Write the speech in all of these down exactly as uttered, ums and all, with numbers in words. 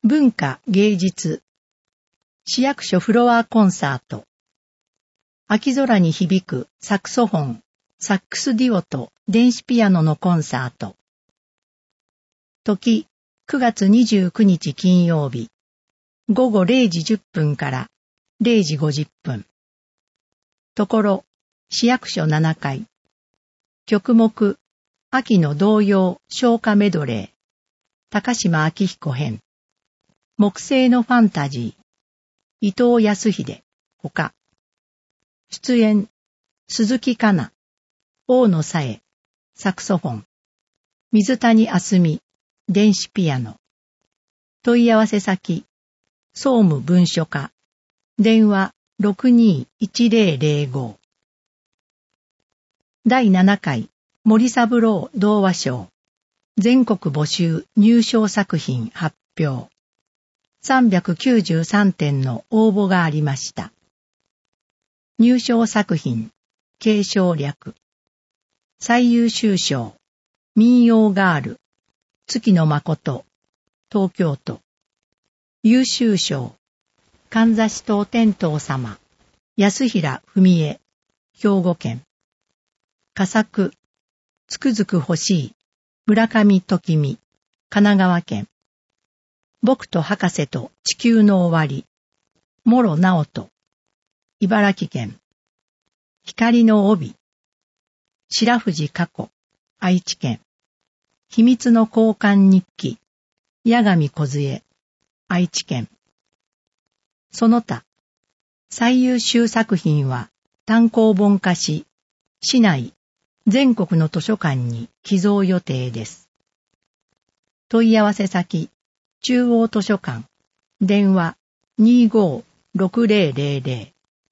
文化芸術市役所フロアコンサート秋空に響くサクソフォンサックスデュオと電子ピアノのコンサート時くがつにじゅうくにち金曜日ごごれいじじゅっぷんかられいじごじゅっぷんところ市役所ななかい曲目秋の童謡唱歌メドレー高島明彦編木星のファンタジー伊藤康秀ほか出演鈴木かな大野さえサクソフォン水谷あすみ電子ピアノ問い合わせ先総務文書課電話 ろくにーいちぜろぜろご だいななかい森三郎童話賞全国募集入賞作品発表さんびゃくきゅうじゅうさんてんの応募がありました。入賞作品継承略最優秀賞民謡ガール月野誠東京都優秀賞かんざし島天童様安平文江兵庫県佳作つくづく欲しい村上時美神奈川県僕と博士と地球の終わり諸直人茨城県光の帯白藤佳子愛知県秘密の交換日記八神梢愛知県その他最優秀作品は単行本化し市内全国の図書館に寄贈予定です。問い合わせ先中央図書館電話 にーごーろくぜろぜろぜろ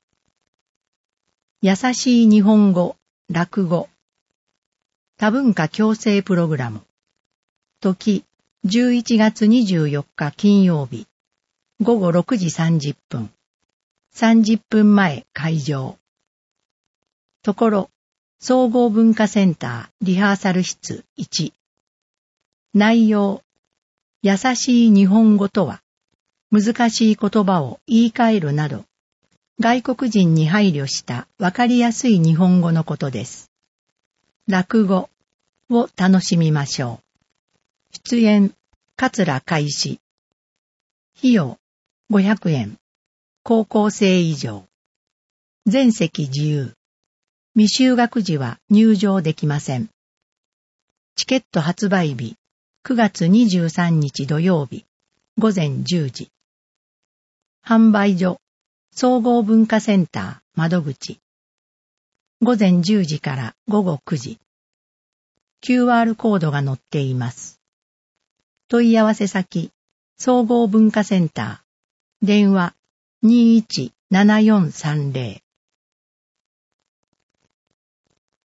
優しい日本語落語多文化共生プログラム時じゅういちがつにじゅうよっか金曜日ごごろくじさんじゅっぷんさんじゅっぷんまえ会場ところ総合文化センターリハーサル室いち内容優しい日本語とは難しい言葉を言い換えるなど外国人に配慮したわかりやすい日本語のことです。落語を楽しみましょう。出演桂海士費用ごひゃくえん高校生以上全席自由未就学時は入場できません。チケット発売日くがつにじゅうさんにち土曜日ごぜんじゅうじ販売所総合文化センター窓口ごぜんじゅうじからごごくじ キューアール コードが載っています。問い合わせ先総合文化センター電話にーいちななよんさんぜろ